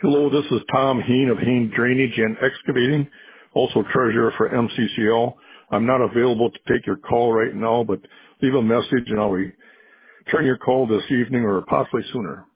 Hello, this is Tom Heen of Heen Drainage and Excavating, also treasurer for MCCL. I'm not available to take your call right now, but leave a message and I'll return your call this evening or possibly sooner.